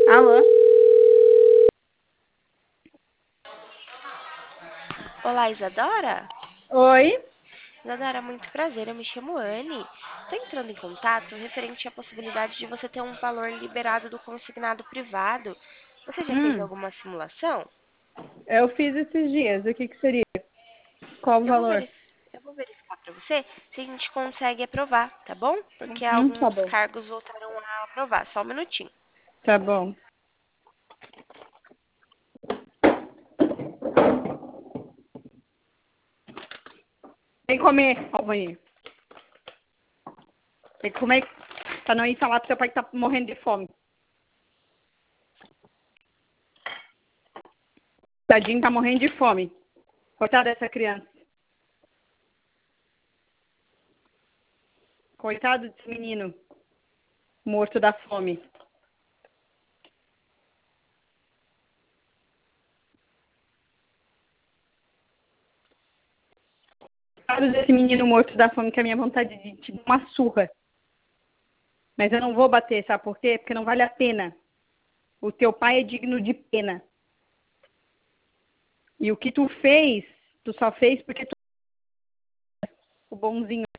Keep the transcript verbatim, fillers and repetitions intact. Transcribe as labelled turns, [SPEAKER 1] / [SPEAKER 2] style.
[SPEAKER 1] Alô?
[SPEAKER 2] Olá, Isadora?
[SPEAKER 1] Oi?
[SPEAKER 2] Isadora, muito prazer, eu me chamo Anne. Estou entrando em contato referente à possibilidade de você ter um valor liberado do consignado privado. Você já fez
[SPEAKER 1] Hum,
[SPEAKER 2] alguma simulação?
[SPEAKER 1] eu fiz esses dias. O que que seria? Qual o
[SPEAKER 2] Eu vou,
[SPEAKER 1] valor?
[SPEAKER 2] verif- eu vou verificar para você se a gente consegue aprovar, tá bom? Porque
[SPEAKER 1] Hum, tá
[SPEAKER 2] alguns
[SPEAKER 1] bom.
[SPEAKER 2] cargos voltaram a aprovar. Só um minutinho.
[SPEAKER 1] Tá bom. Vem comer, Alvani. Tem que comer pra não ir falar pro seu pai que tá morrendo de fome. Tadinho tá morrendo de fome. Coitada dessa criança. Coitado desse menino. Morto da fome. Coitado desse menino morto da fome, que é a minha vontade de te dar uma surra. Mas eu não vou bater, sabe por quê? Porque não vale a pena. O teu pai é digno de pena. E o que tu fez, tu só fez porque tu é o bonzinho.